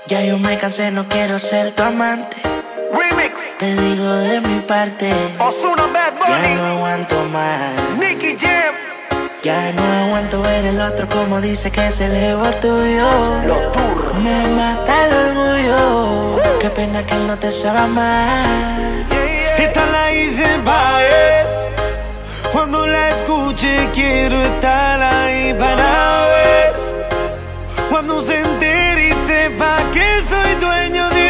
Ya yo me cansé, no quiero ser tu amante. Remix. Te digo de mi parte, Ozuna, Bad ya Bunny, no aguanto más. Nicky Jam. Ya no aguanto ver el otro como dice que se elevó tuyo. Los turros. Me mata el orgullo. Qué pena que él no te sabe amar. Esta la hice pa' él. Cuando la escuche quiero estar ahí para ver. Cuando se entere y sepa que soy dueño de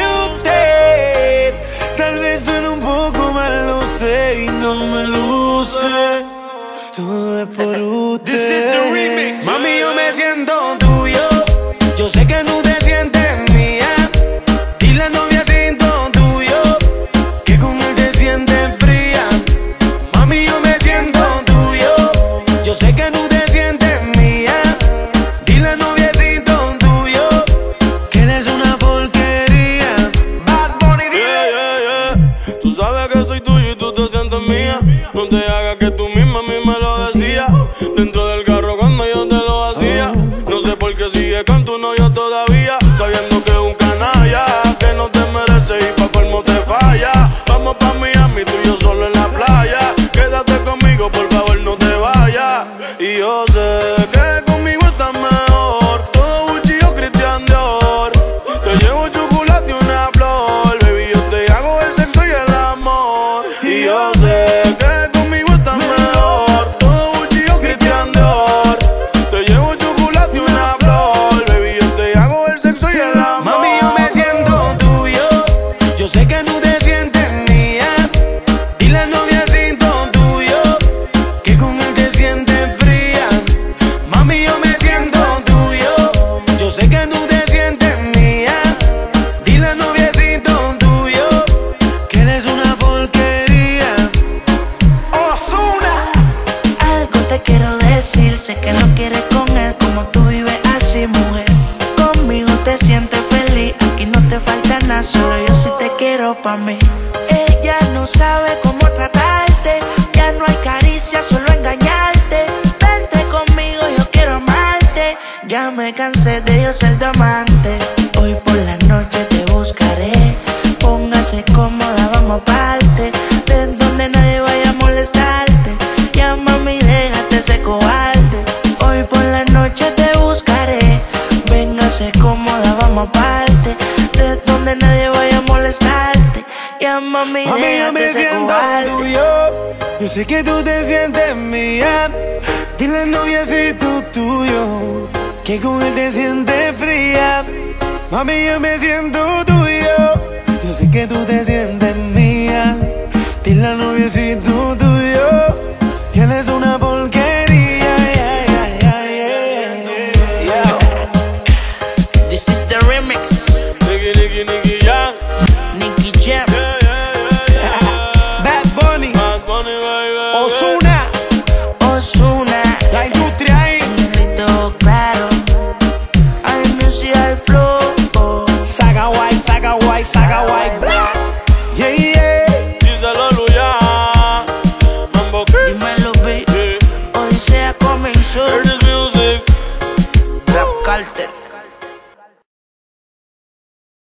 usted. Tal vez suene un poco mal, lo sé y no me luce. Todo es por usted. This is the remix. Mami, yo me siento tuyo. Yo sé que tú te sientes mía. Dile al noviecito tuyo que con él te sientes fría. Mami, yo me siento tuyo. Yo sé que tú te sientes mía. Dile al noviecito tuyo que eres una porquería. Bad Bunny, Yeah, yeah, yeah. Tú sabes que soy tuyo y tú te sientes mía. No te hagas que tú misma a mí me lo decías. Dentro del carro cuando yo te lo hacía. No sé por qué sigue con tu novio todavía. Sabiendo que es un canalla, que no te merece y pa' colmo te falla. Vamos pa' Miami, tú y yo solo en la playa. Quédate conmigo, por favor no te vayas. Y yo sé que conmigo estás mejor. Todo Gucci o Christian Dior. Te llevo chocolate y una flor. Baby, yo te hago el sexo y el amor. Y yo sé que conmigo estás mejor. Todo Gucci o Christian Dior. Te llevo chocolate y una flor. Baby, yo te hago el sexo y el amor. Mami, yo me siento tuyo. Yo sé que tú te sientes mía. Dile al noviecito tuyo que con él te sientes fría. Mami, yo me siento tuyo. Yo sé que tú te sientes mía. Dile al noviecito tuyo que eres una porquería. Ozuna. Algo te quiero decir, sé que no quieres con él como tú vives así, mujer. Conmigo te sientes feliz, aquí no te falta nada, solo yo sí te quiero pa' mí. Ella no sabe cómo tratarte, ya no hay caricia, solo engañarte. Vente conmigo, yo quiero amarte, ya me cansé de yo ser tu amante. Hoy por la noche te buscaré, póngase cómoda, vamos aparte, de donde nadie vaya a molestarte. Ya mami, déjate ese cobarde. Hoy por la noche te buscaré, véngase cómoda, vamos aparte, de donde nadie vaya a molestarte. Ya mami, Mami, yo déjate me ese siento cobarde. tuyo. Yo sé que tú te sientes mía. Dile al noviecito tuyo que con él te sientes fría. Mami, yo me siento tuyo. Yo sé que tú te sientes mía. Dile al noviecito tuyo que él es una porquería. Yeah, yeah, yeah, yeah. This is the remix, Nicky Jam. Nicky Jam. Yeah, yeah, yeah, yeah. Bad Bunny. Bad Bunny, baby. Ozuna. Ozuna.